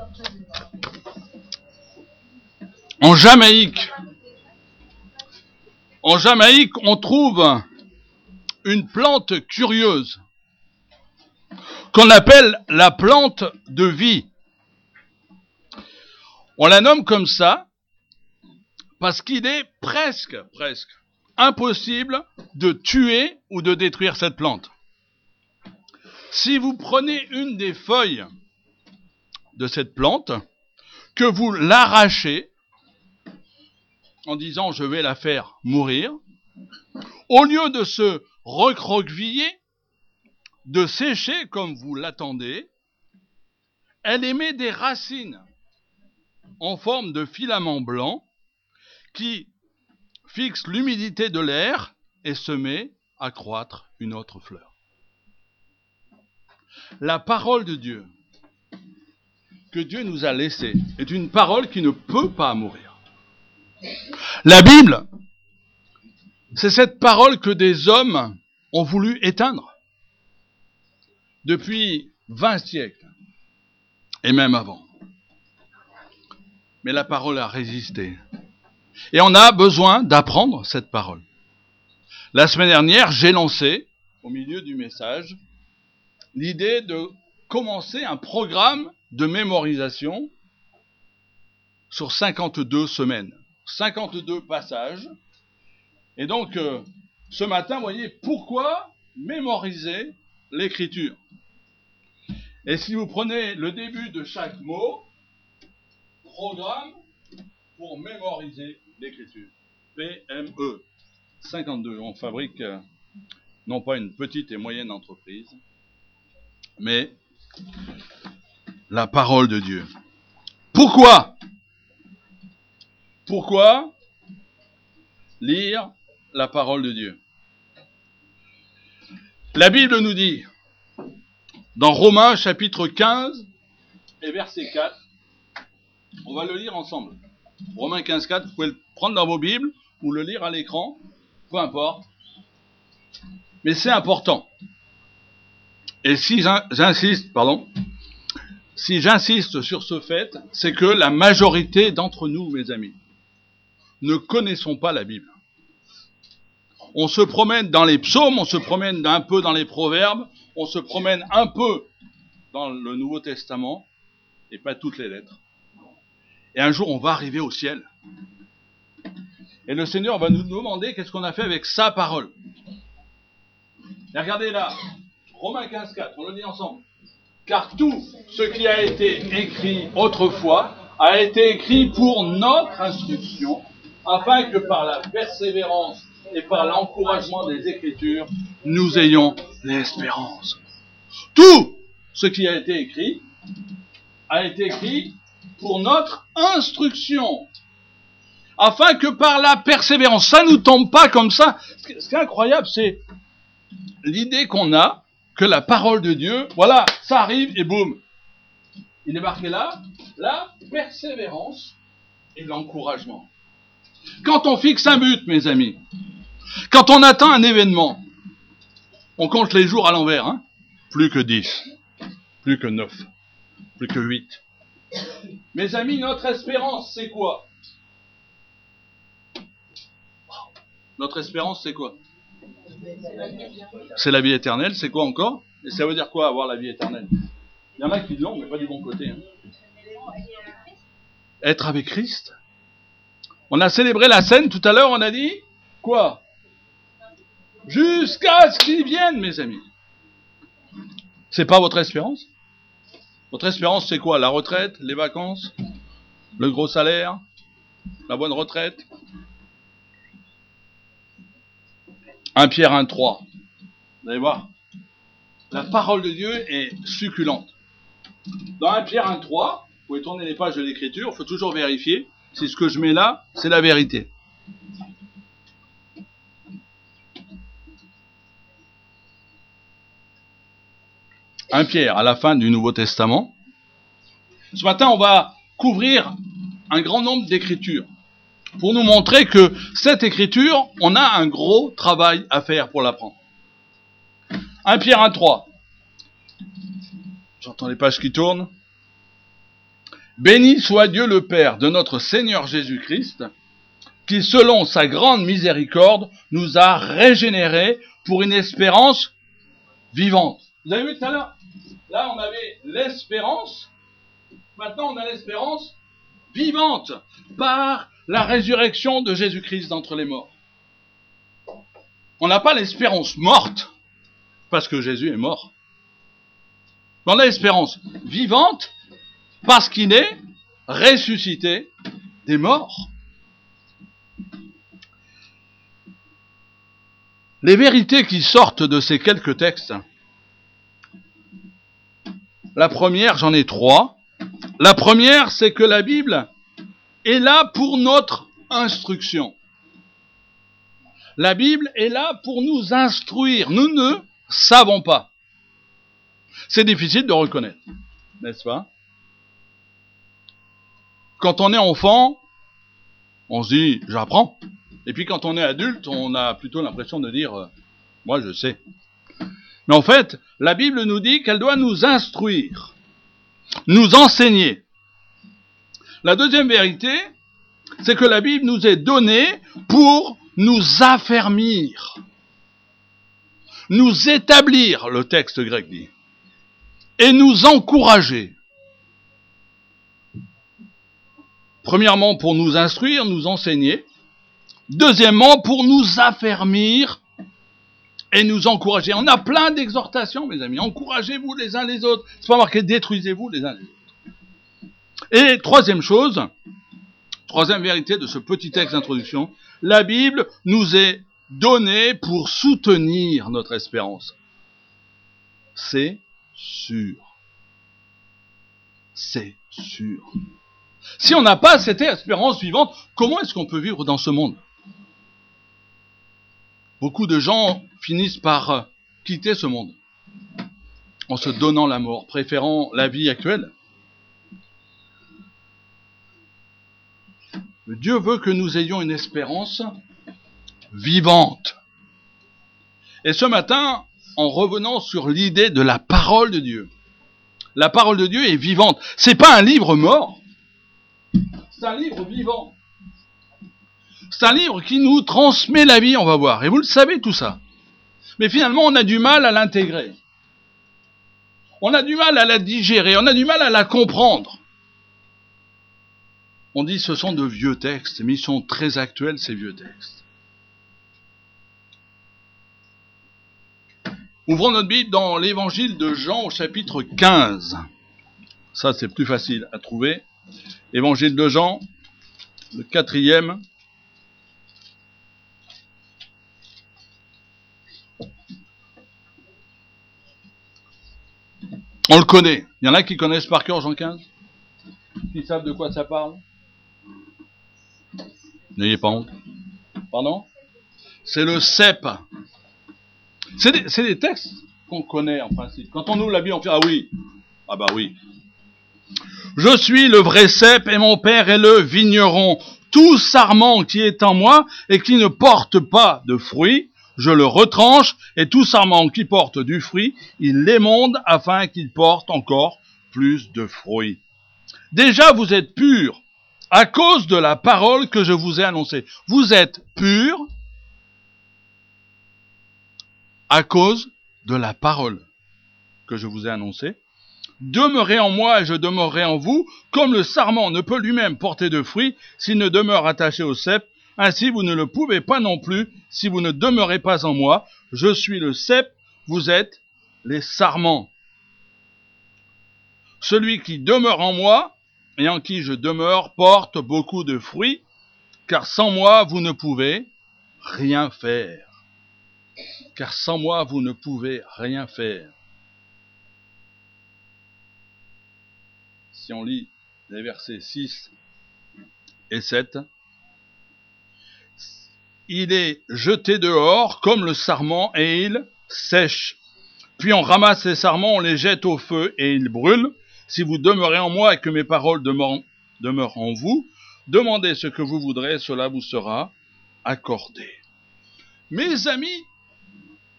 En Jamaïque, on trouve une plante curieuse qu'on appelle la plante de vie. On la nomme comme ça parce qu'il est presque impossible de tuer ou de détruire cette plante. Si vous prenez une des feuilles de cette plante, que vous l'arrachez en disant je vais la faire mourir, au lieu de se recroqueviller, de sécher comme vous l'attendez, elle émet des racines en forme de filaments blancs qui fixent l'humidité de l'air et se met à croître une autre fleur. La parole de Dieu que Dieu nous a laissée est une parole qui ne peut pas mourir. La Bible, c'est cette parole que des hommes ont voulu éteindre depuis 20 siècles et même avant. Mais la parole a résisté. Et on a besoin d'apprendre cette parole. La semaine dernière, j'ai lancé, au milieu du message, l'idée de commencer un programme de mémorisation sur 52 semaines. 52 passages. Et donc, ce matin, vous voyez, pourquoi mémoriser l'écriture? Et si vous prenez le début de chaque mot, programme pour mémoriser l'écriture. PME. 52. On fabrique non pas une petite et moyenne entreprise, mais la parole de Dieu. Pourquoi lire la parole de Dieu? La Bible nous dit, dans Romains chapitre 15 et verset 4, on va le lire ensemble. Romains 15, 4, vous pouvez le prendre dans vos Bibles ou le lire à l'écran, peu importe. Mais c'est important. Et si j'insiste sur ce fait, c'est que la majorité d'entre nous, mes amis, ne connaissons pas la Bible. On se promène dans les psaumes, on se promène un peu dans les proverbes, on se promène un peu dans le Nouveau Testament, et pas toutes les lettres. Et un jour, on va arriver au ciel. Et le Seigneur va nous demander qu'est-ce qu'on a fait avec sa parole. Et regardez là, Romains 15, 4, on le dit ensemble. Car tout ce qui a été écrit autrefois a été écrit pour notre instruction, afin que par la persévérance et par l'encouragement des Écritures, nous ayons l'espérance. Tout ce qui a été écrit pour notre instruction, afin que par la persévérance, ça ne nous tombe pas comme ça. Ce qui est incroyable, c'est l'idée qu'on a que la parole de Dieu, voilà, ça arrive et boum. Il est marqué là, la persévérance et l'encouragement. Quand on fixe un but, mes amis, quand on atteint un événement, on compte les jours à l'envers, hein? Plus que 10, plus que 9, plus que 8. Mes amis, notre espérance, c'est quoi? Notre espérance, c'est quoi? C'est la vie éternelle. C'est quoi encore? Et ça veut dire quoi, avoir la vie éternelle? Il y en a qui l'ont, mais pas du bon côté. Hein. Être avec Christ. On a célébré la scène tout à l'heure, on a dit quoi? Jusqu'à ce qu'il vienne, mes amis. C'est pas votre espérance? Votre espérance, c'est quoi? La retraite, les vacances, le gros salaire, la bonne retraite? 1 Pierre 1, 3. Vous allez voir. La parole de Dieu est succulente. Dans 1 Pierre 1, 3, vous pouvez tourner les pages de l'écriture, il faut toujours vérifier si ce que je mets là, c'est la vérité. Un Pierre, à la fin du Nouveau Testament. Ce matin, on va couvrir un grand nombre d'écritures pour nous montrer que cette écriture, on a un gros travail à faire pour l'apprendre. 1 Pierre 1, 3. J'entends les pages qui tournent. Béni soit Dieu le Père de notre Seigneur Jésus-Christ, qui selon sa grande miséricorde nous a régénérés pour une espérance vivante. Vous avez vu tout à l'heure? Là, on avait l'espérance. Maintenant, on a l'espérance vivante par la résurrection de Jésus-Christ d'entre les morts. On n'a pas l'espérance morte parce que Jésus est mort. On a l'espérance vivante parce qu'il est ressuscité des morts. Les vérités qui sortent de ces quelques textes, la première, j'en ai 3. La première, c'est que la Bible est là pour notre instruction. La Bible est là pour nous instruire. Nous ne savons pas. C'est difficile de reconnaître, n'est-ce pas? Quand on est enfant, on se dit « j'apprends ». Et puis quand on est adulte, on a plutôt l'impression de dire « moi je sais ». Mais en fait, la Bible nous dit qu'elle doit nous instruire, nous enseigner. La deuxième vérité, c'est que la Bible nous est donnée pour nous affermir, nous établir, le texte grec dit, et nous encourager. Premièrement, pour nous instruire, nous enseigner. Deuxièmement, pour nous affermir et nous encourager. On a plein d'exhortations, mes amis. Encouragez-vous les uns les autres. C'est pas marqué détruisez-vous les uns les autres. Et troisième chose, troisième vérité de ce petit texte d'introduction, la Bible nous est donnée pour soutenir notre espérance. C'est sûr. C'est sûr. Si on n'a pas cette espérance vivante, comment est-ce qu'on peut vivre dans ce monde? Beaucoup de gens finissent par quitter ce monde en se donnant la mort, préférant la vie actuelle. Dieu veut que nous ayons une espérance vivante. Et ce matin, en revenant sur l'idée de la parole de Dieu, la parole de Dieu est vivante. C'est pas un livre mort. C'est un livre vivant. C'est un livre qui nous transmet la vie, on va voir. Et vous le savez tout ça. Mais finalement, on a du mal à l'intégrer. On a du mal à la digérer. On a du mal à la comprendre. On dit que ce sont de vieux textes, mais ils sont très actuels, ces vieux textes. Ouvrons notre Bible dans l'évangile de Jean au chapitre 15. Ça, c'est plus facile à trouver. Évangile de Jean, le 4e. On le connaît. Il y en a qui connaissent par cœur Jean 15? Qui savent de quoi ça parle? N'ayez pas honte. Pardon? C'est le cep. C'est des textes qu'on connaît en principe. Quand on ouvre la Bible, on fait ah oui. Ah bah oui. Je suis le vrai cep et mon père est le vigneron. Tout sarment qui est en moi et qui ne porte pas de fruits, je le retranche, et tout sarment qui porte du fruit, il l'émonde afin qu'il porte encore plus de fruits. Déjà vous êtes purs à cause de la parole que je vous ai annoncée. Vous êtes purs à cause de la parole que je vous ai annoncée. Demeurez en moi et je demeurerai en vous, comme le sarment ne peut lui-même porter de fruits s'il ne demeure attaché au cep, ainsi vous ne le pouvez pas non plus si vous ne demeurez pas en moi. Je suis le cep, vous êtes les sarments. Celui qui demeure en moi et en qui je demeure porte beaucoup de fruits, car sans moi vous ne pouvez rien faire. Car sans moi vous ne pouvez rien faire. Si on lit les versets 6 et 7, il est jeté dehors comme le sarment et il sèche. Puis on ramasse les sarments, on les jette au feu et ils brûlent. Si vous demeurez en moi et que mes paroles demeurent en vous, demandez ce que vous voudrez, cela vous sera accordé. Mes amis,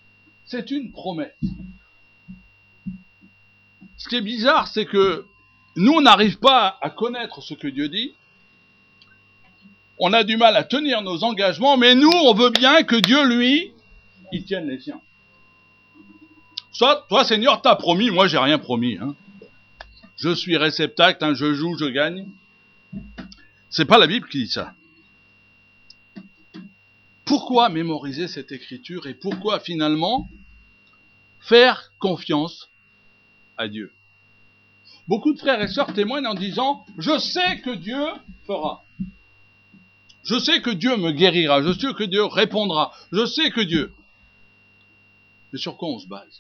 c'est une promesse. Ce qui est bizarre, c'est que nous, on n'arrive pas à connaître ce que Dieu dit. On a du mal à tenir nos engagements, mais nous, on veut bien que Dieu, lui, il tienne les siens. Soit, toi, Seigneur, t'as promis, moi, j'ai rien promis. Hein. Je suis réceptacle, hein, je joue, je gagne. C'est pas la Bible qui dit ça. Pourquoi mémoriser cette écriture et pourquoi, finalement, faire confiance à Dieu? Beaucoup de frères et sœurs témoignent en disant « Je sais que Dieu fera. Je sais que Dieu me guérira. Je sais que Dieu répondra. Je sais que Dieu... » Mais sur quoi on se base?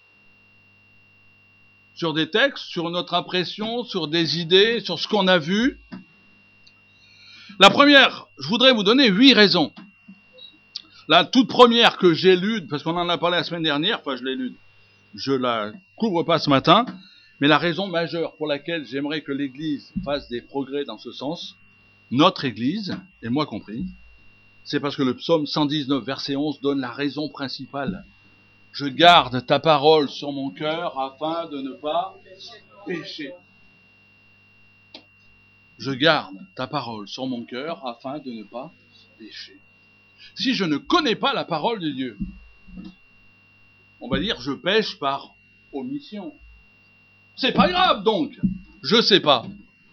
Sur des textes, sur notre impression, sur des idées, sur ce qu'on a vu? La première, je voudrais vous donner 8 raisons. La toute première que j'ai lue, parce qu'on en a parlé la semaine dernière, enfin je l'ai lue, je la couvre pas ce matin, mais la raison majeure pour laquelle j'aimerais que l'Église fasse des progrès dans ce sens, notre Église, et moi compris, c'est parce que le psaume 119, verset 11, donne la raison principale. Je garde ta parole sur mon cœur afin de ne pas pécher. Je garde ta parole sur mon cœur afin de ne pas pécher. Si je ne connais pas la parole de Dieu, on va dire je pêche par omission. C'est pas grave donc, je sais pas.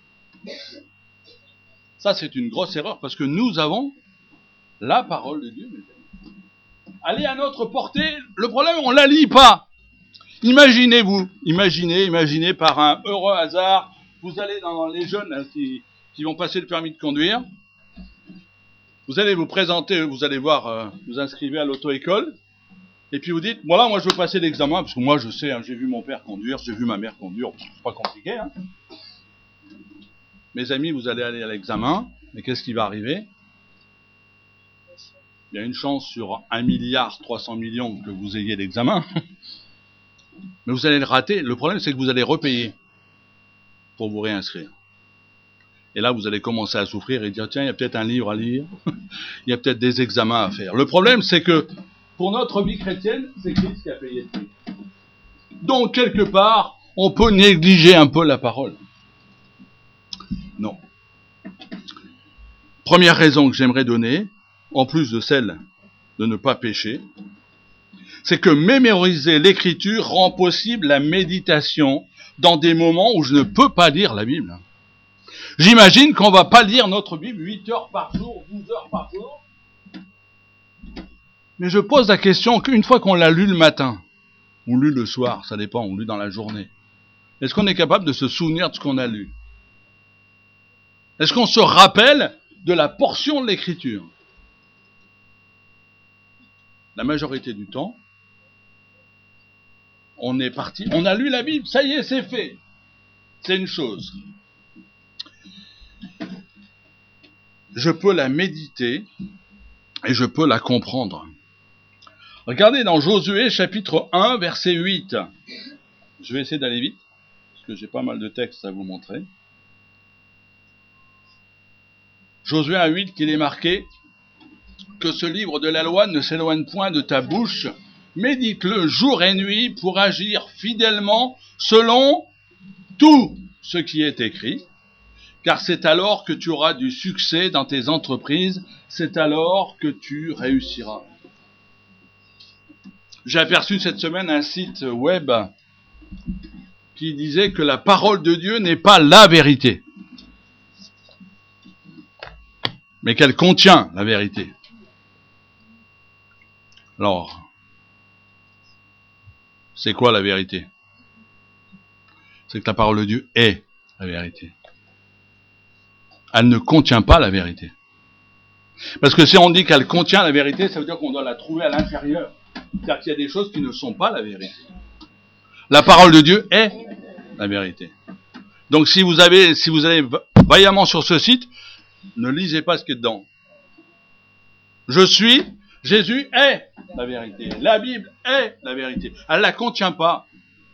Ça c'est une grosse erreur parce que nous avons la parole de Dieu. Elle est à notre portée, le problème on la lit pas. Imaginez-vous, imaginez par un heureux hasard, vous allez dans les jeunes là, qui vont passer le permis de conduire, vous allez vous présenter, vous allez voir, vous inscrivez à l'auto-école, et puis vous dites, voilà, moi je veux passer l'examen, parce que moi je sais, hein, j'ai vu mon père conduire, j'ai vu ma mère conduire, c'est pas compliqué. Hein. Mes amis, vous allez aller à l'examen, mais qu'est-ce qui va arriver? Il y a une chance sur 1,3 milliard que vous ayez l'examen, mais vous allez le rater. Le problème, c'est que vous allez repayer pour vous réinscrire. Et là, vous allez commencer à souffrir et dire, tiens, il y a peut-être un livre à lire, il y a peut-être des examens à faire. Le problème, c'est que pour notre vie chrétienne, c'est Christ qui a payé le prix. Donc, quelque part, on peut négliger un peu la parole. Non. Première raison que j'aimerais donner, en plus de celle de ne pas pécher, c'est que mémoriser l'écriture rend possible la méditation dans des moments où je ne peux pas lire la Bible. J'imagine qu'on ne va pas lire notre Bible 8 heures par jour, 12 heures par jour. Mais je pose la question qu'une fois qu'on l'a lu le matin, ou lu le soir, ça dépend, ou lu dans la journée, est-ce qu'on est capable de se souvenir de ce qu'on a lu? Est-ce qu'on se rappelle de la portion de l'écriture? La majorité du temps, on est parti, on a lu la Bible, ça y est, c'est fait. C'est une chose. Je peux la méditer et je peux la comprendre. Regardez dans Josué chapitre 1, verset 8. Je vais essayer d'aller vite, parce que j'ai pas mal de textes à vous montrer. Josué 1,8 qu'il est marqué que ce livre de la loi ne s'éloigne point de ta bouche, médite-le jour et nuit pour agir fidèlement selon tout ce qui est écrit, car c'est alors que tu auras du succès dans tes entreprises, c'est alors que tu réussiras. J'ai aperçu cette semaine un site web qui disait que la parole de Dieu n'est pas la vérité, mais qu'elle contient la vérité. Alors, c'est quoi la vérité? C'est que la parole de Dieu est la vérité. Elle ne contient pas la vérité. Parce que si on dit qu'elle contient la vérité, ça veut dire qu'on doit la trouver à l'intérieur. C'est-à-dire qu'il y a des choses qui ne sont pas la vérité. La parole de Dieu est la vérité. Donc si vous allez vaillamment sur ce site, ne lisez pas ce qui est dedans. Jésus est la vérité. La Bible est la vérité. Elle ne la contient pas.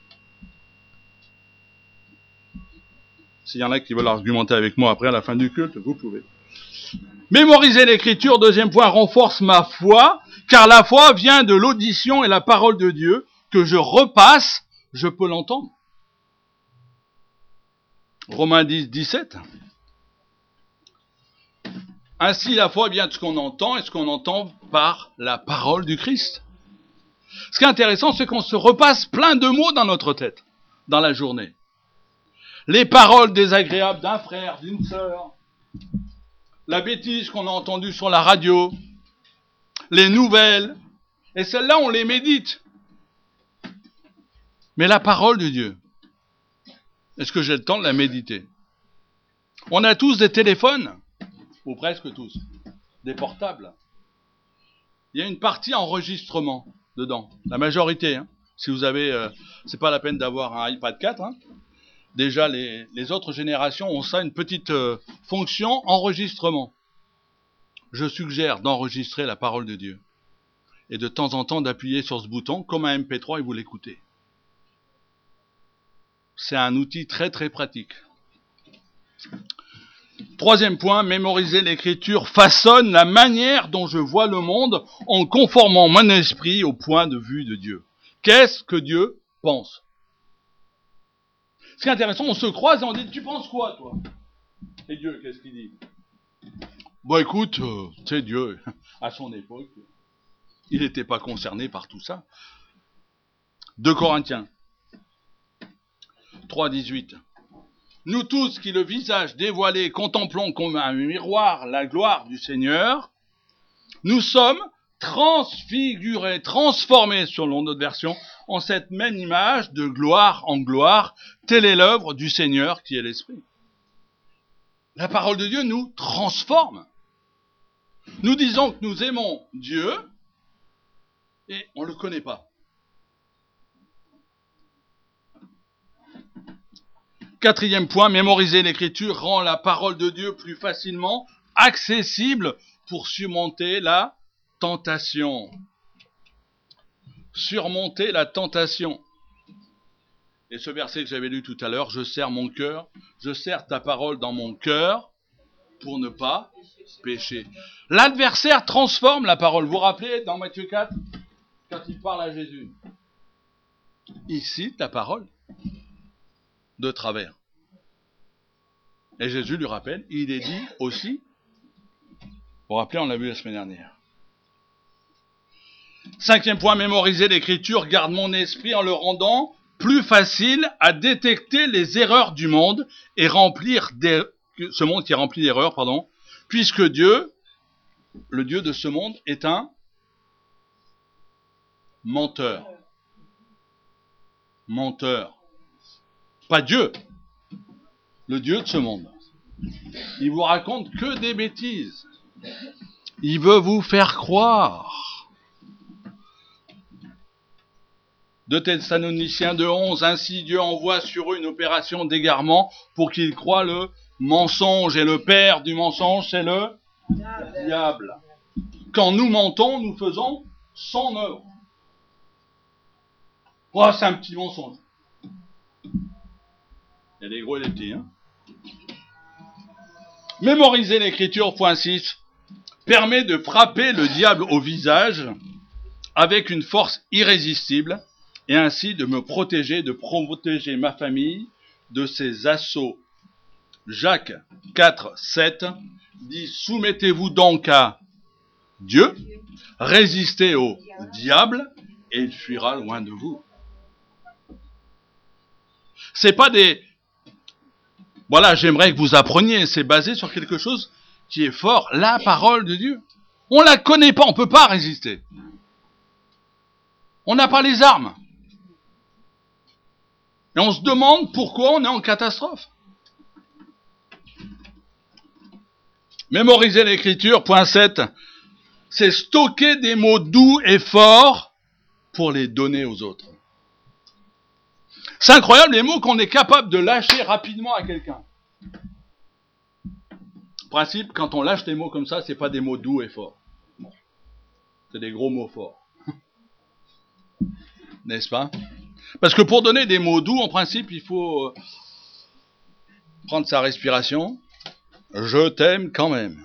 S'il y en a qui veulent argumenter avec moi après à la fin du culte, vous pouvez. Mémoriser l'écriture, deuxième point, renforce ma foi, car la foi vient de l'audition et la parole de Dieu, que je repasse, je peux l'entendre. Romains 10, 17. Ainsi, la foi vient de ce qu'on entend, et ce qu'on entend par la parole du Christ. Ce qui est intéressant, c'est qu'on se repasse plein de mots dans notre tête, dans la journée. Les paroles désagréables d'un frère, d'une sœur, la bêtise qu'on a entendue sur la radio, les nouvelles, et celles-là, on les médite. Mais la parole de Dieu, est-ce que j'ai le temps de la méditer? On a tous des téléphones, ou presque tous, des portables. Il y a une partie enregistrement dedans, la majorité. Hein. Si vous avez, c'est pas la peine d'avoir un iPad 4. Hein. Déjà, les autres générations ont ça, une petite fonction enregistrement. Je suggère d'enregistrer la parole de Dieu et de temps en temps d'appuyer sur ce bouton comme un MP3 et vous l'écoutez. C'est un outil très très pratique. Troisième point, mémoriser l'écriture façonne la manière dont je vois le monde en conformant mon esprit au point de vue de Dieu. Qu'est-ce que Dieu pense? Ce qui est intéressant, on se croise et on dit, tu penses quoi toi? Et Dieu, qu'est-ce qu'il dit? Bon écoute, tu sais Dieu, à son époque, il n'était pas concerné par tout ça. 2 Corinthiens 3, 18. Nous tous qui le visage dévoilé contemplons comme un miroir la gloire du Seigneur, nous sommes transfigurés, transformés selon notre version, en cette même image de gloire en gloire. Telle est l'œuvre du Seigneur qui est l'Esprit. La parole de Dieu nous transforme. Nous disons que nous aimons Dieu et on ne le connaît pas. Quatrième point, mémoriser l'écriture rend la parole de Dieu plus facilement accessible pour surmonter la tentation. Surmonter la tentation. Et ce verset que j'avais lu tout à l'heure, je serre ta parole dans mon cœur pour ne pas pécher. L'adversaire transforme la parole. Vous vous rappelez dans Matthieu 4, quand il parle à Jésus, il cite la parole de travers. Et Jésus lui rappelle, il est dit aussi, vous vous rappelez, on l'a vu la semaine dernière. Cinquième point, mémoriser l'écriture garde mon esprit en le rendant plus facile à détecter les erreurs du monde et ce monde qui est rempli d'erreurs, puisque Dieu, le Dieu de ce monde, est un menteur. Menteur. Pas Dieu, le Dieu de ce monde. Il vous raconte que des bêtises. Il veut vous faire croire. 2 Thessaloniciens 2:11, ainsi Dieu envoie sur eux une opération d'égarement pour qu'ils croient le mensonge. Et le père du mensonge, c'est le diable. Quand nous mentons, nous faisons son œuvre. Oh, c'est un petit mensonge. Il y a des gros et des petits. Hein. Mémoriser l'écriture, point 6, permet de frapper le diable au visage avec une force irrésistible et ainsi de me protéger, de protéger ma famille de ses assauts. Jacques 4, 7 dit « Soumettez-vous donc à Dieu, résistez au diable et il fuira loin de vous. » C'est pas des... Voilà, j'aimerais que vous appreniez, c'est basé sur quelque chose qui est fort, la parole de Dieu. On la connaît pas, on peut pas résister. On n'a pas les armes. Et on se demande pourquoi on est en catastrophe. Mémoriser l'écriture, point 7, c'est stocker des mots doux et forts pour les donner aux autres. C'est incroyable les mots qu'on est capable de lâcher rapidement à quelqu'un. Principe, quand on lâche des mots comme ça, c'est pas des mots doux et forts. C'est des gros mots forts. N'est-ce pas? Parce que pour donner des mots doux, en principe, il faut prendre sa respiration. Je t'aime quand même.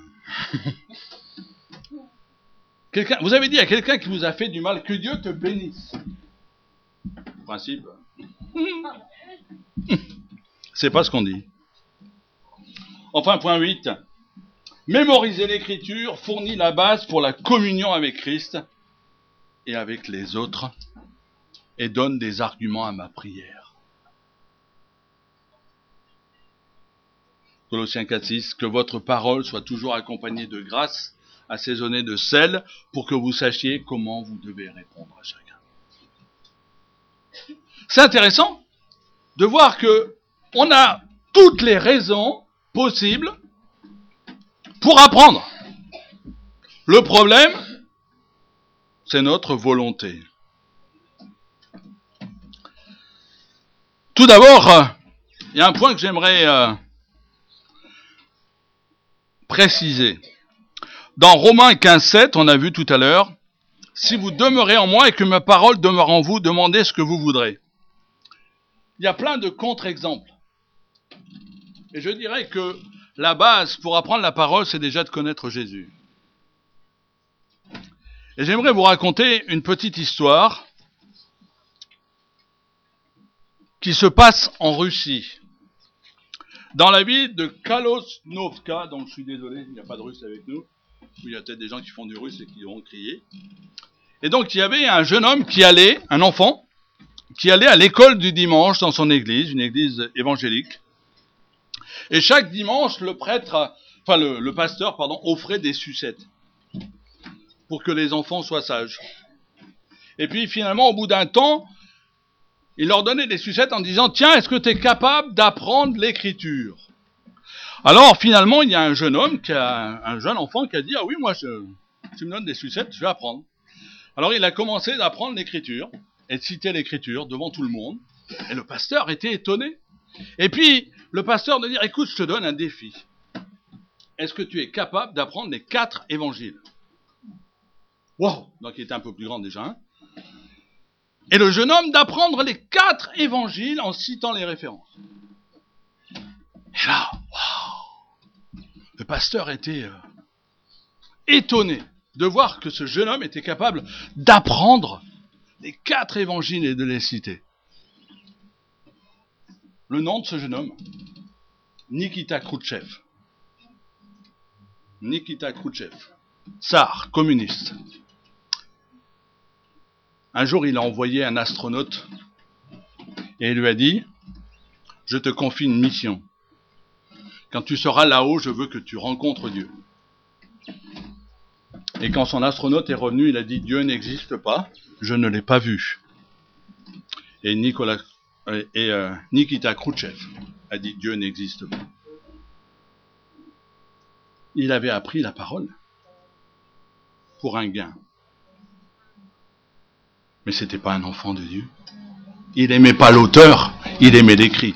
Vous avez dit à quelqu'un qui vous a fait du mal, que Dieu te bénisse. En principe, c'est pas ce qu'on dit. Enfin, point 8. Mémoriser l'écriture fournit la base pour la communion avec Christ et avec les autres et donne des arguments à ma prière. Colossiens 4:6, que votre parole soit toujours accompagnée de grâce, assaisonnée de sel, pour que vous sachiez comment vous devez répondre à chacun. C'est intéressant de voir que on a toutes les raisons possibles pour apprendre. Le problème, c'est notre volonté. Tout d'abord, il y a un point que j'aimerais préciser. Dans Romains 15:7, on a vu tout à l'heure, « Si vous demeurez en moi et que ma parole demeure en vous, demandez ce que vous voudrez. » Il y a plein de contre-exemples. Et je dirais que la base pour apprendre la parole, c'est déjà de connaître Jésus. Et j'aimerais vous raconter une petite histoire qui se passe en Russie. Dans la ville de Kalosnovka, donc je suis désolé, il n'y a pas de russe avec nous. Il y a peut-être des gens qui font du russe et qui vont crier. Et donc il y avait un jeune homme un enfant, qui allait à l'école du dimanche dans son église, une église évangélique. Et chaque dimanche, le pasteur, offrait des sucettes pour que les enfants soient sages. Et puis finalement, au bout d'un temps, il leur donnait des sucettes en disant « Tiens, est-ce que tu es capable d'apprendre l'écriture ?» Alors finalement, il y a un jeune enfant qui a dit « Ah oui, moi, tu me donnes des sucettes, je vais apprendre. » Alors il a commencé d'apprendre l'écriture et de citer l'écriture devant tout le monde. Et le pasteur était étonné. Et puis, le pasteur de dire, écoute, je te donne un défi. Est-ce que tu es capable d'apprendre les 4 évangiles? Wow! Donc il était un peu plus grand déjà. Hein, et le jeune homme d'apprendre les 4 évangiles en citant les références. Et là, wow! Le pasteur était étonné de voir que ce jeune homme était capable d'apprendre les 4 évangiles et de les citer. Le nom de ce jeune homme, Nikita Khrouchtchev. Nikita Khrouchtchev, tsar, communiste. Un jour, il a envoyé un astronaute et il lui a dit « Je te confie une mission. Quand tu seras là-haut, je veux que tu rencontres Dieu. » Et quand son astronaute est revenu, il a dit « Dieu n'existe pas, je ne l'ai pas vu. » Et Nikita Khrouchtchev a dit « Dieu n'existe pas. » Il avait appris la parole pour un gain. Mais ce n'était pas un enfant de Dieu. Il n'aimait pas l'auteur, il aimait l'écrit.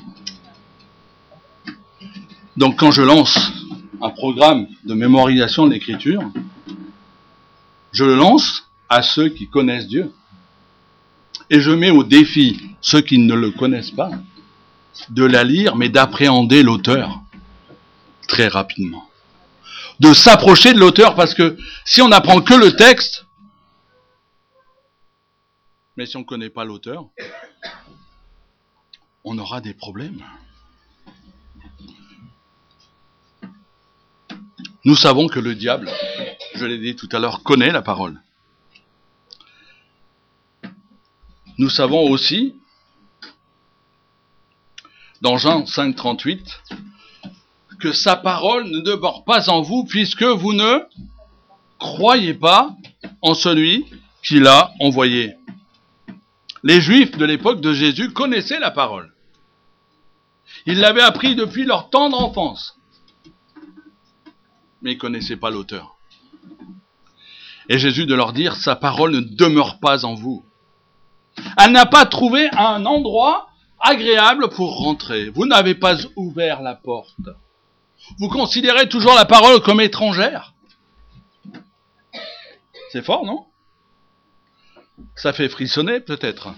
Donc quand je lance un programme de mémorisation de l'écriture, je le lance à ceux qui connaissent Dieu. Et je mets au défi ceux qui ne le connaissent pas de la lire, mais d'appréhender l'auteur très rapidement. De s'approcher de l'auteur, parce que si on n'apprend que le texte, mais si on ne connaît pas l'auteur, on aura des problèmes. Nous savons que le diable, je l'ai dit tout à l'heure, connaît la parole. Nous savons aussi, dans Jean 5,38, que sa parole ne demeure pas en vous, puisque vous ne croyez pas en celui qui l'a envoyé. Les Juifs de l'époque de Jésus connaissaient la parole. Ils l'avaient appris depuis leur tendre enfance. Mais ils ne connaissaient pas l'auteur. Et Jésus de leur dire, sa parole ne demeure pas en vous. Elle n'a pas trouvé un endroit agréable pour rentrer. Vous n'avez pas ouvert la porte. Vous considérez toujours la parole comme étrangère. C'est fort, non? Ça fait frissonner, peut-être.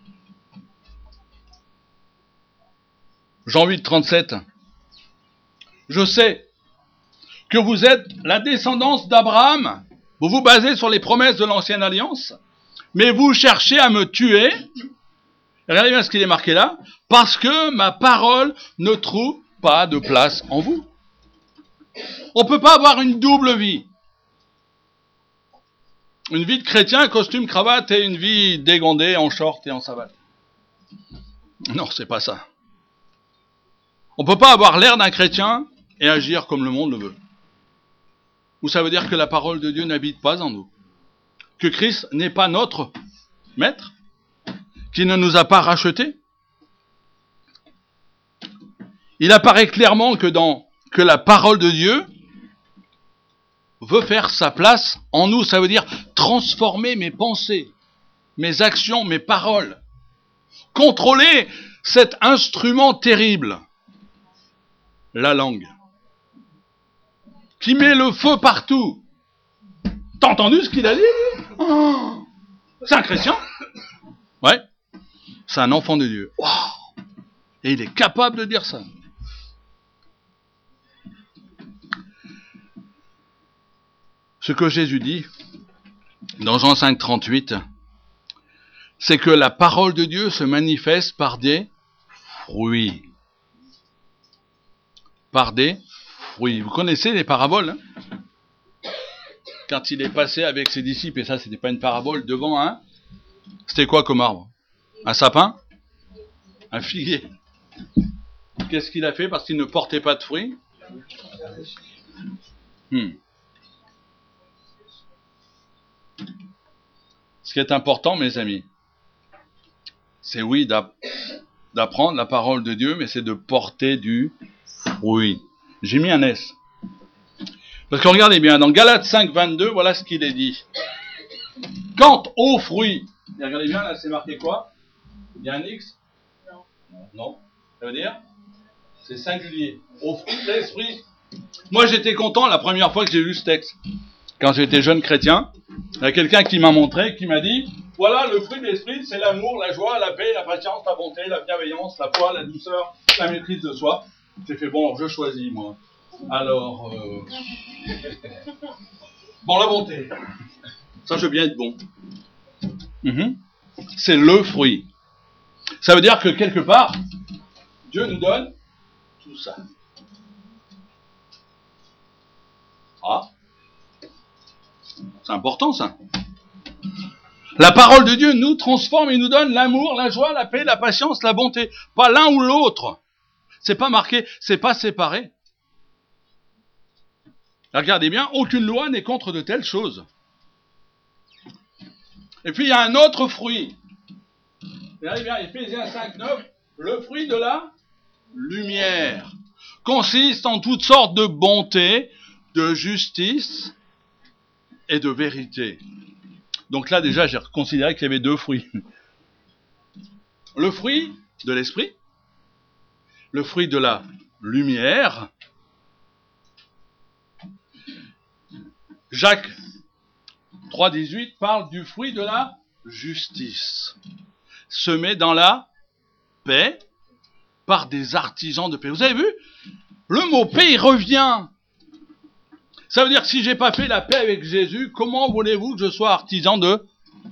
Jean 8,37. Je sais que vous êtes la descendance d'Abraham. Vous vous basez sur les promesses de l'ancienne alliance. Mais vous cherchez à me tuer. Regardez bien ce qu'il est marqué là. Parce que ma parole ne trouve pas de place en vous. On ne peut pas avoir une double vie. Une vie de chrétien, costume, cravate, et une vie dégondée en short et en savate. Non, c'est pas ça. On ne peut pas avoir l'air d'un chrétien et agir comme le monde le veut. Ou ça veut dire que la parole de Dieu n'habite pas en nous. Que Christ n'est pas notre maître, qui ne nous a pas rachetés. Il apparaît clairement que la parole de Dieu veut faire sa place en nous. Ça veut dire transformer mes pensées, mes actions, mes paroles. Contrôler cet instrument terrible, la langue, qui met le feu partout. T'as entendu ce qu'il a dit, lui ? Oh, c'est un chrétien ? Ouais, c'est un enfant de Dieu. Wow. Et il est capable de dire ça. Ce que Jésus dit dans Jean 5, 38, c'est que la parole de Dieu se manifeste par des fruits. Par des fruits. Vous connaissez les paraboles, hein ? Quand il est passé avec ses disciples, et ça c'était pas une parabole, devant un... C'était quoi comme arbre ? Un sapin ? Un figuier. Qu'est-ce qu'il a fait parce qu'il ne portait pas de fruits ? Ce qui est important, mes amis, c'est oui d'apprendre la parole de Dieu, mais c'est de porter du fruit. J'ai mis un S. Parce que regardez bien, dans Galates 5, 22, voilà ce qu'il est dit. Quant aux fruits, et regardez bien, là c'est marqué quoi ? Il y a un X ? Non. Ça veut dire ? C'est singulier. Aux fruits de l'esprit. Moi j'étais content la première fois que j'ai lu ce texte. Quand j'étais jeune chrétien, il y a quelqu'un qui m'a montré, qui m'a dit, voilà, le fruit de l'esprit, c'est l'amour, la joie, la paix, la patience, la bonté, la bienveillance, la foi, la douceur, la maîtrise de soi. J'ai fait, bon, je choisis, moi. Alors, bon, la bonté. Ça, je veux bien être bon. C'est le fruit. Ça veut dire que quelque part, Dieu nous donne tout ça. Ah. C'est important, ça. La parole de Dieu nous transforme et nous donne l'amour, la joie, la paix, la patience, la bonté. Pas l'un ou l'autre. C'est pas marqué, c'est pas séparé. Regardez bien, aucune loi n'est contre de telles choses. Et puis il y a un autre fruit. Regardez bien, Éphésiens 5, 9, le fruit de la lumière consiste en toutes sortes de bonté, de justice et de vérité. Donc là déjà j'ai considéré qu'il y avait deux fruits. Le fruit de l'esprit, le fruit de la lumière. Jacques 3,18 parle du fruit de la justice, semé dans la paix par des artisans de paix. Vous avez vu ? Le mot paix, il revient. Ça veut dire que si j'ai pas fait la paix avec Jésus, comment voulez-vous que je sois artisan de paix ?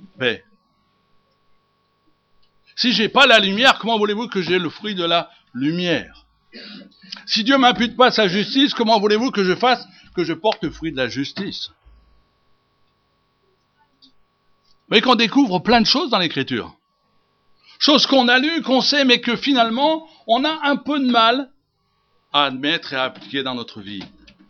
Si j'ai pas la lumière, comment voulez-vous que j'ai le fruit de la lumière ? Si Dieu m'impute pas sa justice, comment voulez-vous que je porte le fruit de la justice ? Vous voyez qu'on découvre plein de choses dans l'Écriture. Choses qu'on a lues, qu'on sait, mais que finalement, on a un peu de mal à admettre et à appliquer dans notre vie.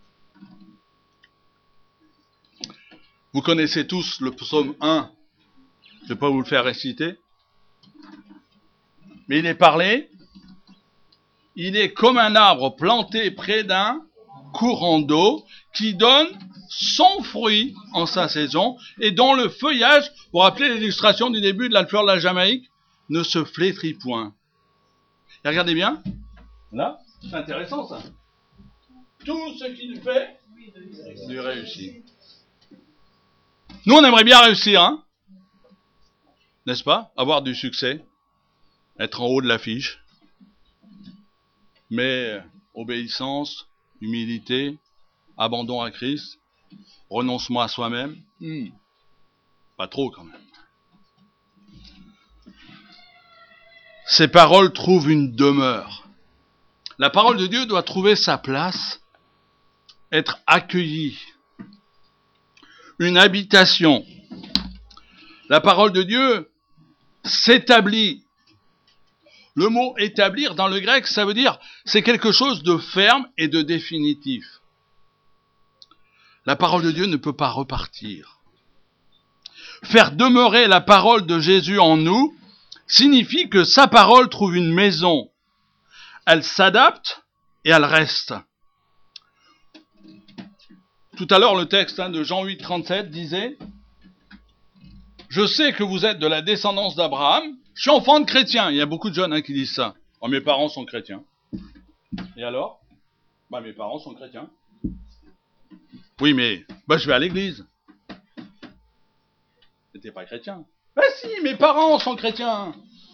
Vous connaissez tous le psaume 1. Je ne vais pas vous le faire réciter. Mais il est parlé. Il est comme un arbre planté près d'un courant d'eau qui donne son fruit en sa saison et dont le feuillage, pour rappeler l'illustration du début de la fleur de la Jamaïque, ne se flétrit point. Et regardez bien. Là, c'est intéressant ça. Tout ce qu'il fait, lui réussit. Nous, on aimerait bien réussir, hein ? N'est-ce pas ? Avoir du succès, être en haut de l'affiche. Mais obéissance, humilité, abandon à Christ, renoncement à soi-même, pas trop quand même. Ces paroles trouvent une demeure. La parole de Dieu doit trouver sa place être accueilli, une habitation. La parole de Dieu s'établit. Le mot établir dans le grec, ça veut dire c'est quelque chose de ferme et de définitif. La parole de Dieu ne peut pas repartir. Faire demeurer la parole de Jésus en nous signifie que sa parole trouve une maison. Elle s'adapte et elle reste. Tout à l'heure, le texte de Jean 8, 37 disait « Je sais que vous êtes de la descendance d'Abraham, je suis enfant de chrétien. » Il y a beaucoup de jeunes qui disent ça. « Oh, mes parents sont chrétiens. » Et alors ? Mes parents sont chrétiens. Oui, mais je vais à l'église. T'es pas chrétien. Si, mes parents sont chrétiens.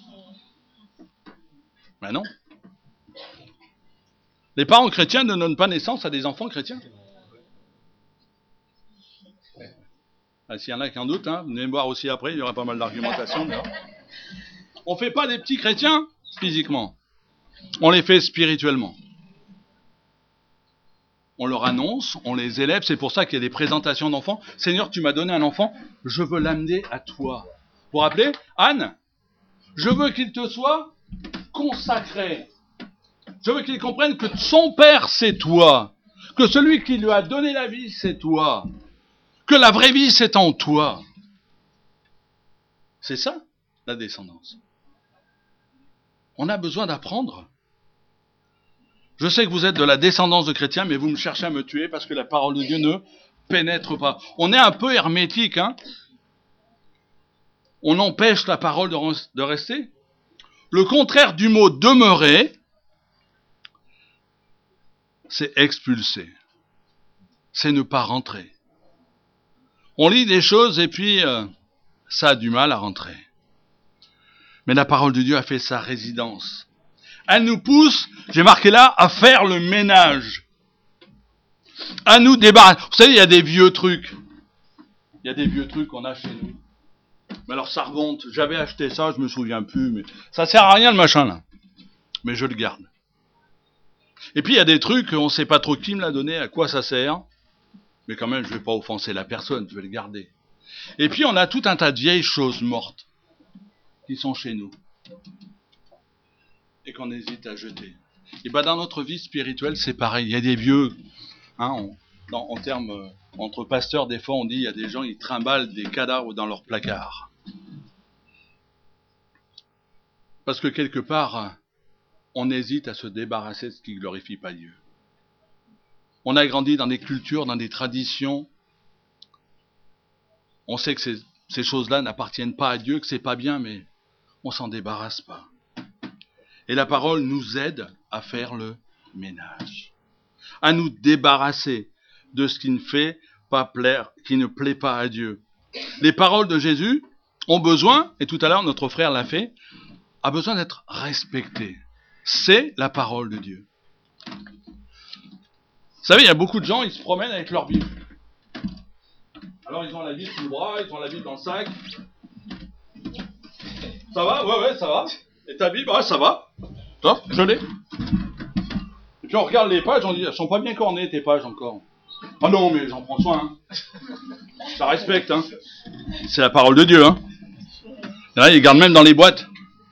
Non. Les parents chrétiens ne donnent pas naissance à des enfants chrétiens. S'il y en a qui en doutent, venez me voir aussi après, il y aura pas mal d'argumentation. On ne fait pas des petits chrétiens physiquement. On les fait spirituellement. On leur annonce, on les élève, c'est pour ça qu'il y a des présentations d'enfants. Seigneur, tu m'as donné un enfant, je veux l'amener à toi. Vous vous rappelez, Anne, je veux qu'il te soit consacré. Je veux qu'il comprenne que son père, c'est toi. Que celui qui lui a donné la vie, c'est toi. Que la vraie vie, c'est en toi. C'est ça, la descendance. On a besoin d'apprendre. Je sais que vous êtes de la descendance de chrétiens, mais vous me cherchez à me tuer parce que la parole de Dieu ne pénètre pas. On est un peu hermétique, On empêche la parole de rester. Le contraire du mot demeurer, c'est expulser. C'est ne pas rentrer. On lit des choses et puis ça a du mal à rentrer. Mais la parole de Dieu a fait sa résidence. Elle nous pousse, j'ai marqué là, à faire le ménage. À nous débarrasser. Vous savez, il y a des vieux trucs. Il y a des vieux trucs qu'on a chez nous. Mais alors ça remonte. J'avais acheté ça, je me souviens plus, mais ça sert à rien le machin là. Mais je le garde. Et puis il y a des trucs, on ne sait pas trop qui me l'a donné, à quoi ça sert. Mais quand même, je ne vais pas offenser la personne, je vais le garder. Et puis on a tout un tas de vieilles choses mortes qui sont chez nous. Et qu'on hésite à jeter. Et dans notre vie spirituelle, c'est pareil. Il y a des vieux, en termes, entre pasteurs, des fois on dit, il y a des gens, ils trimballent des cadavres dans leur placard. Parce que quelque part, on hésite à se débarrasser de ce qui ne glorifie pas Dieu. On a grandi dans des cultures, dans des traditions. On sait que ces choses-là n'appartiennent pas à Dieu, que c'est pas bien, mais on s'en débarrasse pas. Et la parole nous aide à faire le ménage, à nous débarrasser de ce qui ne fait pas plaire, qui ne plaît pas à Dieu. Les paroles de Jésus ont besoin, et tout à l'heure notre frère l'a fait, a besoin d'être respectées. C'est la parole de Dieu. Vous savez, il y a beaucoup de gens, ils se promènent avec leur Bible. Alors ils ont la Bible sous le bras, ils ont la Bible dans le sac. Ça va ? Ouais, ça va. Et ta Bible ? Ça va. Top, je l'ai. Et puis on regarde les pages, on dit, elles sont pas bien cornées tes pages encore. Ah non, mais j'en prends soin. Ça respecte. C'est la parole de Dieu. Là, ils gardent même dans les boîtes.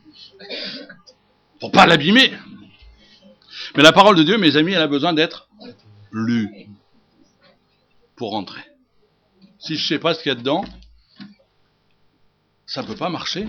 Pour pas l'abîmer. Mais la parole de Dieu, mes amis, elle a besoin d'être lue pour rentrer. Si je sais pas ce qu'il y a dedans, ça peut pas marcher.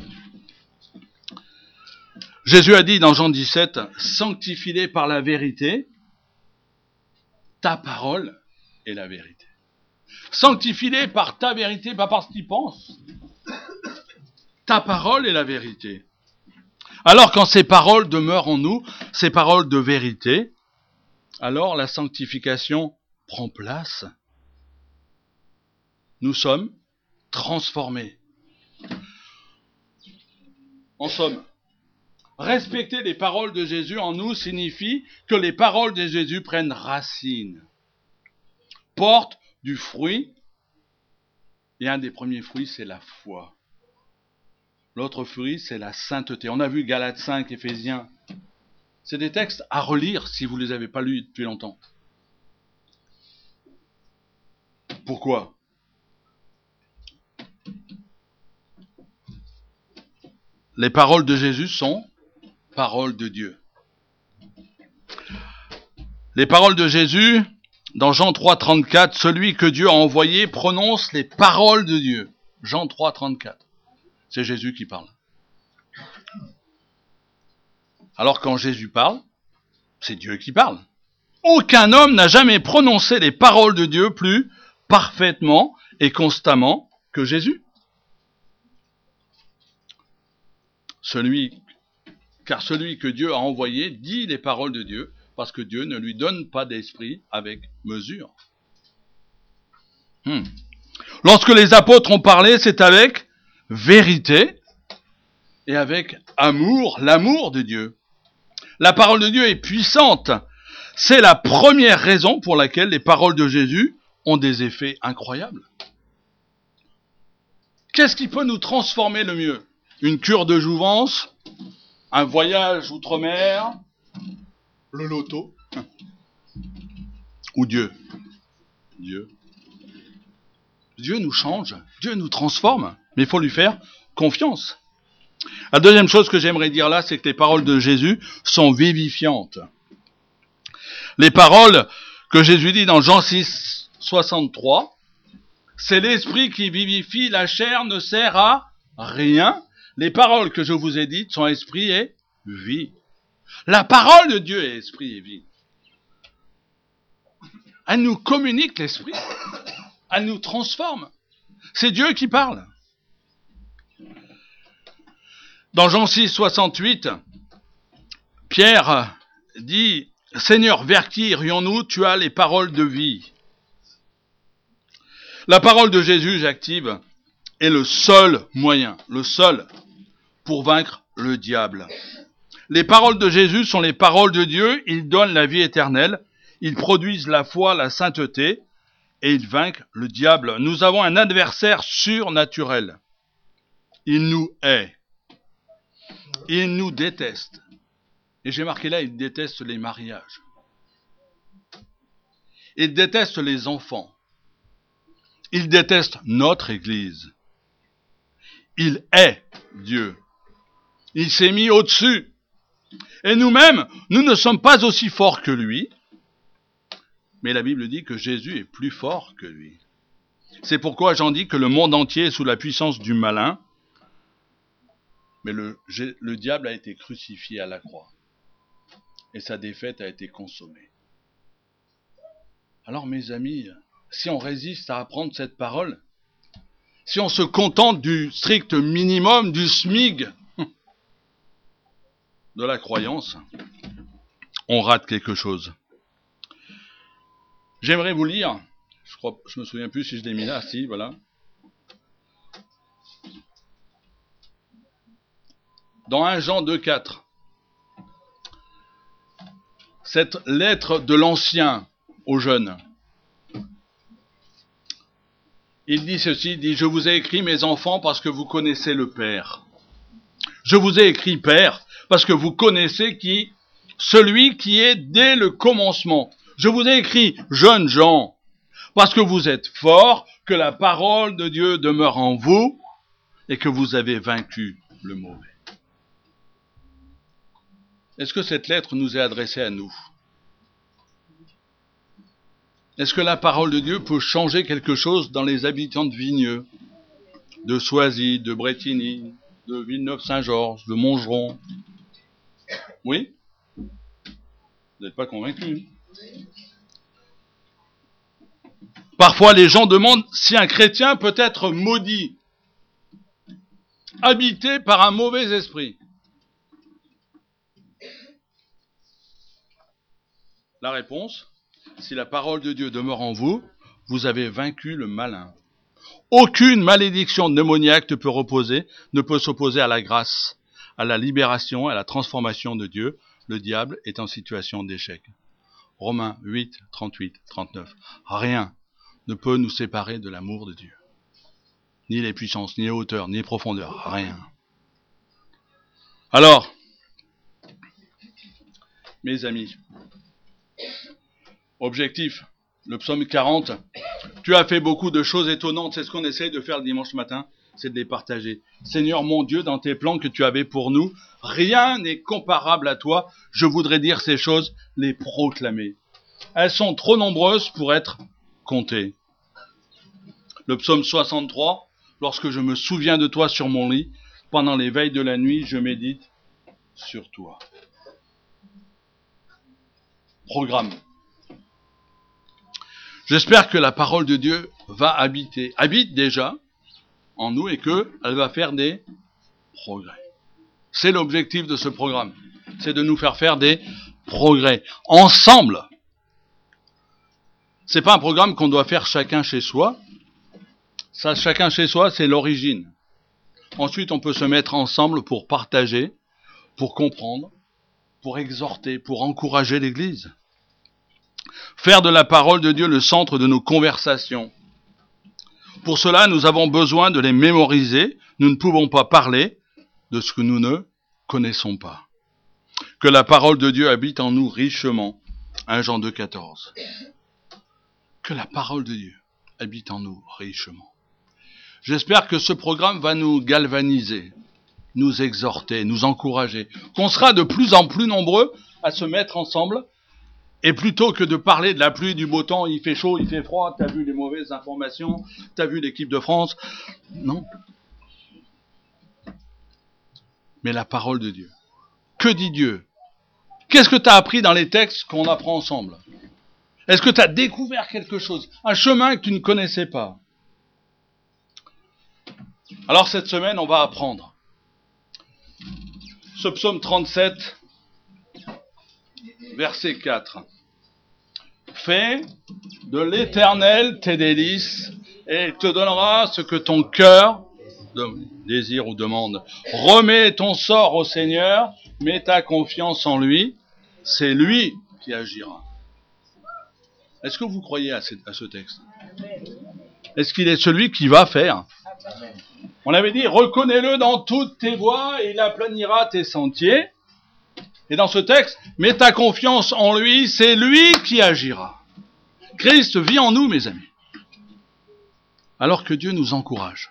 Jésus a dit dans Jean 17, « Sanctifie-les par la vérité, ta parole est la vérité. » Sanctifie-les par ta vérité, pas par ce qu'ils pensent. Ta parole est la vérité. Alors quand ces paroles demeurent en nous, ces paroles de vérité, alors la sanctification prend place. Nous sommes transformés. En somme, respecter les paroles de Jésus en nous signifie que les paroles de Jésus prennent racine, portent du fruit, et un des premiers fruits, c'est la foi. L'autre fruit, c'est la sainteté. On a vu Galates 5, Éphésiens. C'est des textes à relire si vous ne les avez pas lus depuis longtemps. Pourquoi? Les paroles de Jésus sont paroles de Dieu. Les paroles de Jésus, dans Jean 3, 34, celui que Dieu a envoyé prononce les paroles de Dieu. Jean 3, 34. C'est Jésus qui parle. Alors quand Jésus parle, c'est Dieu qui parle. Aucun homme n'a jamais prononcé les paroles de Dieu plus parfaitement et constamment que Jésus. Car celui que Dieu a envoyé dit les paroles de Dieu, parce que Dieu ne lui donne pas d'esprit avec mesure. Lorsque les apôtres ont parlé, c'est avec vérité et avec amour, l'amour de Dieu. La parole de Dieu est puissante. C'est la première raison pour laquelle les paroles de Jésus ont des effets incroyables. Qu'est-ce qui peut nous transformer le mieux? Une cure de jouvence, un voyage outre-mer, le loto, ou Dieu. Dieu nous change, Dieu nous transforme, mais il faut lui faire confiance. La deuxième chose que j'aimerais dire là, c'est que les paroles de Jésus sont vivifiantes. Les paroles que Jésus dit dans Jean 6, 63, c'est l'esprit qui vivifie, la chair ne sert à rien. Les paroles que je vous ai dites sont esprit et vie. La parole de Dieu est esprit et vie. Elle nous communique l'esprit. Elle nous transforme. C'est Dieu qui parle. Dans Jean 6, 68, Pierre dit « Seigneur, vers qui irions-nous? Tu as les paroles de vie. » La parole de Jésus, j'active, est le seul moyen, le seul, pour vaincre le diable. Les paroles de Jésus sont les paroles de Dieu, ils donnent la vie éternelle, ils produisent la foi, la sainteté, et ils vainquent le diable. Nous avons un adversaire surnaturel. Il nous hait. Il nous déteste. Et j'ai marqué là, il déteste les mariages. Il déteste les enfants. Il déteste notre Église. Il hait Dieu. Il s'est mis au-dessus. Et nous-mêmes, nous ne sommes pas aussi forts que lui. Mais la Bible dit que Jésus est plus fort que lui. C'est pourquoi Jean dit que le monde entier est sous la puissance du malin. Mais le diable a été crucifié à la croix. Et sa défaite a été consommée. Alors mes amis, si on résiste à apprendre cette parole, si on se contente du strict minimum, du SMIG de la croyance, on rate quelque chose. J'aimerais vous lire, je me souviens plus si je l'ai mis là, si, voilà. Dans 1 Jean 2,4, cette lettre de l'ancien aux jeunes. Il dit ceci, il dit « Je vous ai écrit, mes enfants, parce que vous connaissez le Père. Je vous ai écrit, Père, parce que vous connaissez celui qui est dès le commencement. Je vous ai écrit, jeunes gens, parce que vous êtes forts, que la parole de Dieu demeure en vous, et que vous avez vaincu le mauvais. » Est-ce que cette lettre nous est adressée à nous? Est-ce que la parole de Dieu peut changer quelque chose dans les habitants de Vigneux, de Soisy, de Brétigny, de Villeneuve-Saint-Georges, de Montgeron? Oui? Vous n'êtes pas convaincus? Parfois, les gens demandent si un chrétien peut être maudit, habité par un mauvais esprit. La réponse, si la parole de Dieu demeure en vous, vous avez vaincu le malin. Aucune malédiction démoniaque ne peut s'opposer à la grâce, à la libération, à la transformation de Dieu. Le diable est en situation d'échec. Romains 8, 38, 39. Rien ne peut nous séparer de l'amour de Dieu. Ni les puissances, ni les hauteurs, ni les profondeurs. Rien. Alors, mes amis, objectif, Le psaume 40, tu as fait beaucoup de choses étonnantes, c'est ce qu'on essaye de faire le dimanche matin, c'est de les partager. Seigneur mon Dieu, dans tes plans que tu avais pour nous, rien n'est comparable à toi. Je voudrais dire ces choses, les proclamer. Elles sont trop nombreuses pour être comptées. Le psaume 63, lorsque je me souviens de toi sur mon lit, pendant les veilles de la nuit, je médite sur toi. Programme. J'espère que la parole de Dieu habite déjà en nous et qu'elle va faire des progrès. C'est l'objectif de ce programme. C'est de nous faire faire des progrès. Ensemble. C'est pas un programme qu'on doit faire chacun chez soi. Ça, chacun chez soi, c'est l'origine. Ensuite, on peut se mettre ensemble pour partager, pour comprendre, pour exhorter, pour encourager l'Église. Faire de la parole de Dieu le centre de nos conversations. Pour cela, nous avons besoin de les mémoriser. Nous ne pouvons pas parler de ce que nous ne connaissons pas. Que la parole de Dieu habite en nous richement. 1 Jean 2, 14. Que la parole de Dieu habite en nous richement. J'espère que ce programme va nous galvaniser, nous exhorter, nous encourager, qu'on sera de plus en plus nombreux à se mettre ensemble. Et plutôt que de parler de la pluie, du beau temps, il fait chaud, il fait froid, t'as vu les mauvaises informations, t'as vu l'équipe de France. Non. Mais la parole de Dieu. Que dit Dieu? Qu'est-ce que t'as appris dans les textes qu'on apprend ensemble? Est-ce que t'as découvert quelque chose? Un chemin que tu ne connaissais pas? Alors cette semaine, on va apprendre. Ce psaume 37, verset 4. Fais de l'Éternel tes délices et il te donnera ce que ton cœur désire ou demande. Remets ton sort au Seigneur, mets ta confiance en lui, c'est lui qui agira. Est-ce que vous croyez à ce texte? Est-ce qu'il est celui qui va faire? On avait dit, reconnais-le dans toutes tes voies et il aplanira tes sentiers. Et dans ce texte, mets ta confiance en lui, c'est lui qui agira. Christ vit en nous, mes amis. Alors que Dieu nous encourage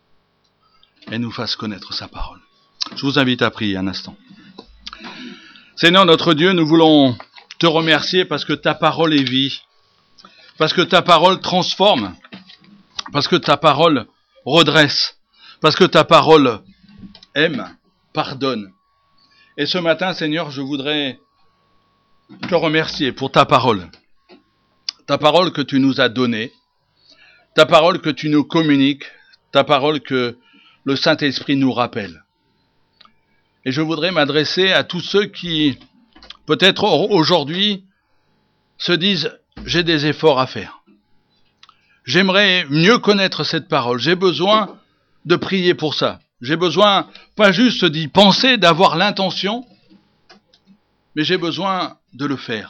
et nous fasse connaître sa parole. Je vous invite à prier un instant. Seigneur notre Dieu, nous voulons te remercier parce que ta parole est vie, parce que ta parole transforme, parce que ta parole redresse, parce que ta parole aime, pardonne. Et ce matin, Seigneur, je voudrais te remercier pour ta parole que tu nous as donnée, ta parole que tu nous communiques, ta parole que le Saint-Esprit nous rappelle. Et je voudrais m'adresser à tous ceux qui, peut-être aujourd'hui, se disent « j'ai des efforts à faire. J'aimerais mieux connaître cette parole. J'ai besoin de prier pour ça. J'ai besoin, pas juste d'y penser, d'avoir l'intention, mais j'ai besoin de le faire. »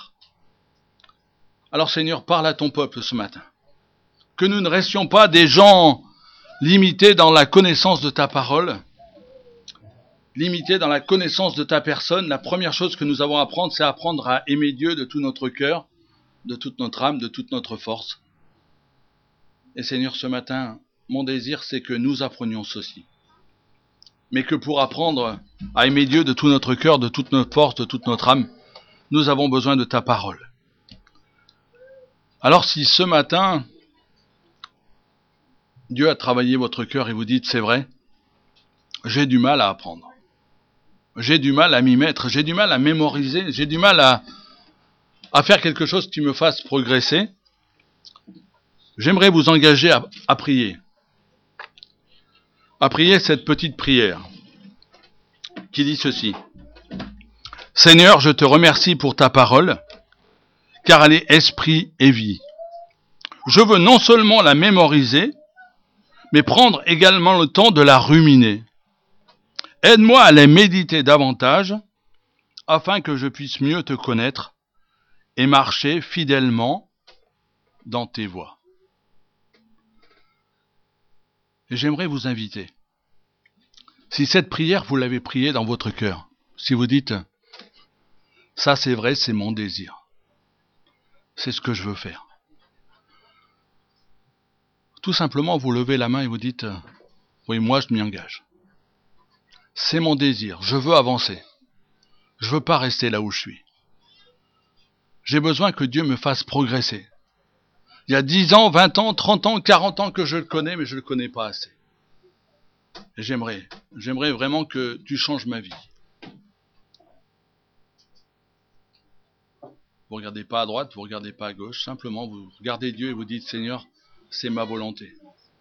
Alors Seigneur, parle à ton peuple ce matin. Que nous ne restions pas des gens limités dans la connaissance de ta parole, limités dans la connaissance de ta personne. La première chose que nous avons à apprendre, c'est apprendre à aimer Dieu de tout notre cœur, de toute notre âme, de toute notre force. Et Seigneur, ce matin, mon désir, c'est que nous apprenions ceci. Mais que pour apprendre à aimer Dieu de tout notre cœur, de toute notre force, de toute notre âme, nous avons besoin de ta parole. Alors si ce matin, Dieu a travaillé votre cœur et vous dites, c'est vrai, j'ai du mal à apprendre. J'ai du mal à m'y mettre, j'ai du mal à mémoriser, j'ai du mal à faire quelque chose qui me fasse progresser. J'aimerais vous engager à prier. À prier cette petite prière qui dit ceci. Seigneur, je te remercie pour ta parole, car elle est esprit et vie. Je veux non seulement la mémoriser, mais prendre également le temps de la ruminer. Aide-moi à la méditer davantage, afin que je puisse mieux te connaître et marcher fidèlement dans tes voies. Et j'aimerais vous inviter, si cette prière, vous l'avez priée dans votre cœur, si vous dites, ça c'est vrai, c'est mon désir, c'est ce que je veux faire. Tout simplement, vous levez la main et vous dites, oui, moi je m'y engage. C'est mon désir, je veux avancer. Je veux pas rester là où je suis. J'ai besoin que Dieu me fasse progresser. Il y a 10 ans, 20 ans, 30 ans, 40 ans que je le connais, mais je le connais pas assez. Et j'aimerais vraiment que tu changes ma vie. Vous regardez pas à droite, vous regardez pas à gauche, simplement vous regardez Dieu et vous dites, Seigneur, c'est ma volonté.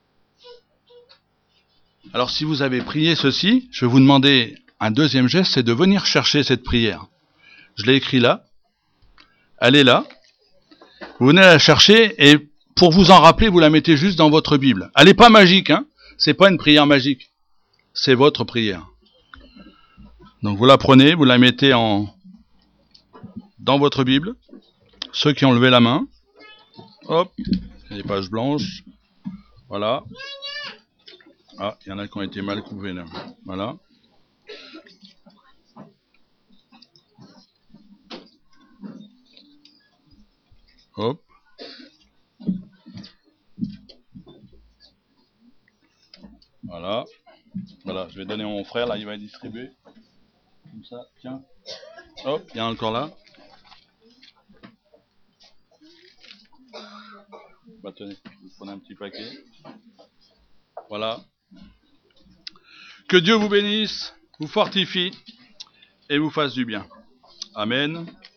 Alors si vous avez prié ceci, je vais vous demander un deuxième geste, c'est de venir chercher cette prière. Je l'ai écrit là, elle est là, vous venez la chercher et pour vous en rappeler, vous la mettez juste dans votre Bible. Elle n'est pas magique, hein, c'est pas une prière magique, c'est votre prière. Donc vous la prenez, vous la mettez dans votre Bible, ceux qui ont levé la main, hop, les pages blanches, voilà. Ah, il y en a qui ont été mal coupés là, voilà. Hop. Voilà. Voilà, je vais donner à mon frère, là, il va distribuer. Comme ça, tiens. Hop, il y en a encore là. Bah tenez, vous prenez un petit paquet. Voilà. Que Dieu vous bénisse, vous fortifie et vous fasse du bien. Amen.